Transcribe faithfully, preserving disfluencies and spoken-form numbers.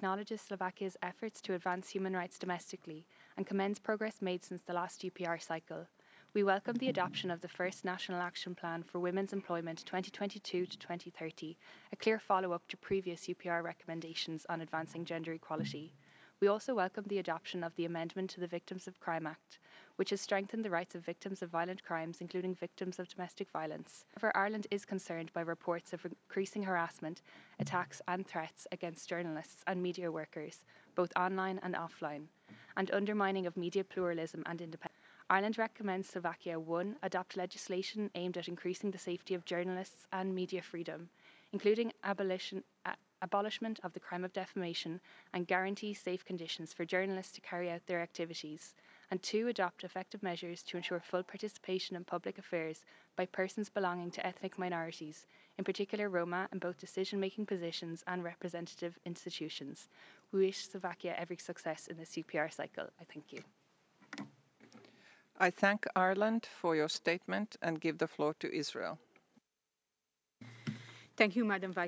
acknowledges Slovakia's efforts to advance human rights domestically and commends progress made since the last U P R cycle. We welcome the adoption of the first National Action Plan for Women's Employment twenty twenty-two to twenty thirty, a clear follow-up to previous U P R recommendations on advancing gender equality. We also welcome the adoption of the amendment to the Victims of Crime Act, which has strengthened the rights of victims of violent crimes, including victims of domestic violence. However, Ireland is concerned by reports of increasing harassment, attacks and threats against journalists and media workers, both online and offline, and undermining of media pluralism and independence. Ireland recommends Slovakia one. Adopt legislation aimed at increasing the safety of journalists and media freedom, including abolition, a- abolishment of the crime of defamation and guarantee safe conditions for journalists to carry out their activities. And two. Adopt effective measures to ensure full participation in public affairs by persons belonging to ethnic minorities, in particular Roma, in both decision-making positions and representative institutions. We wish Slovakia every success in this U P R cycle. I thank you. I thank Ireland for your statement and give the floor to Israel. Thank you, Madam Vice